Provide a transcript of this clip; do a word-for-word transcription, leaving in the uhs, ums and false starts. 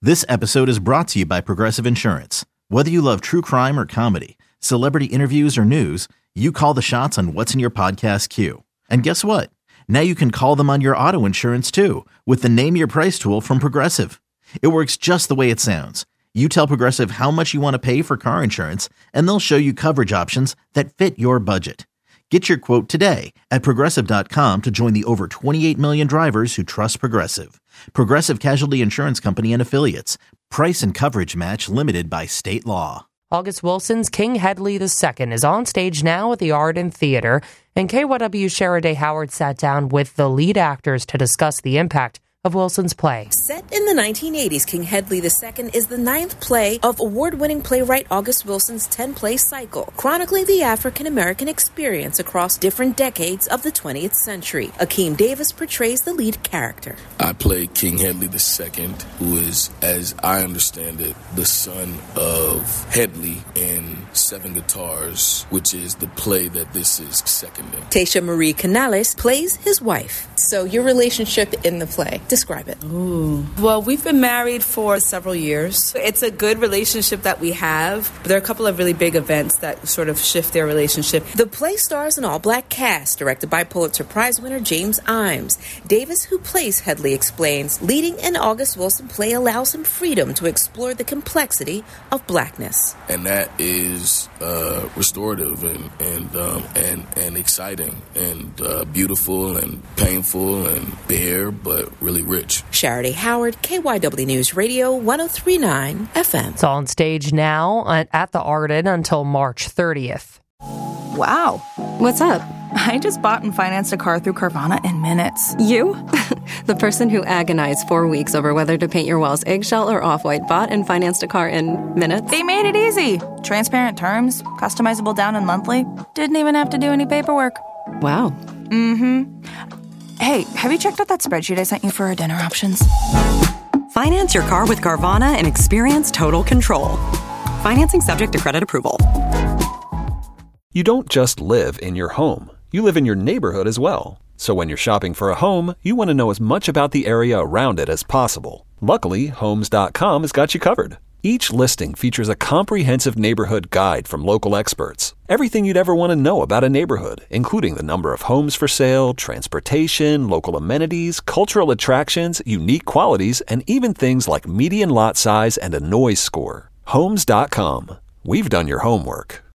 This episode is brought to you by Progressive Insurance. Whether you love true crime or comedy, celebrity interviews or news, you call the shots on what's in your podcast queue. And guess what? Now you can call them on your auto insurance too with the Name Your Price tool from Progressive. It works just the way it sounds. You tell Progressive how much you want to pay for car insurance, and they'll show you coverage options that fit your budget. Get your quote today at Progressive dot com to join the over twenty-eight million drivers who trust Progressive. Progressive Casualty Insurance Company and Affiliates. Price and coverage match limited by state law. August Wilson's King Hedley the Second is on stage now at the Arden Theater, and K Y W's Sharaday Howard sat down with the lead actors to discuss the impact of Wilson's play. Set in the nineteen eighties, King Hedley the Second is the ninth play of award-winning playwright August Wilson's ten-play cycle, chronicling the African-American experience across different decades of the twentieth century. Akeem Davis portrays the lead character. I play King Hedley the Second, who is, as I understand it, the son of Hedley in Seven Guitars, which is the play that this is seconding. Tasha Marie Canales plays his wife. So your relationship in the play, describe it. Ooh. Well, we've been married for several years. It's a good relationship that we have. There are a couple of really big events that sort of shift their relationship. The play stars an all-black cast, directed by Pulitzer Prize winner James Imes. Davis, who plays Hedley, explains, leading an August Wilson play allows him freedom to explore the complexity of blackness. And that is uh, restorative and and, um, and and exciting and uh, beautiful and painful and bare, but really rich. Sharaday Howard, K Y W News Radio, one oh three point nine F M. It's on stage now at the Arden until March thirtieth. Wow. What's up? I just bought and financed a car through Carvana in minutes. You? The person who agonized four weeks over whether to paint your walls eggshell or off-white bought and financed a car in minutes? They made it easy. Transparent terms, customizable down and monthly. Didn't even have to do any paperwork. Wow. Mm-hmm. Hey, have you checked out that spreadsheet I sent you for our dinner options? Finance your car with Carvana and experience total control. Financing subject to credit approval. You don't just live in your home. You live in your neighborhood as well. So when you're shopping for a home, you want to know as much about the area around it as possible. Luckily, Homes dot com has got you covered. Each listing features a comprehensive neighborhood guide from local experts. Everything you'd ever want to know about a neighborhood, including the number of homes for sale, transportation, local amenities, cultural attractions, unique qualities, and even things like median lot size and a noise score. Homes dot com. We've done your homework.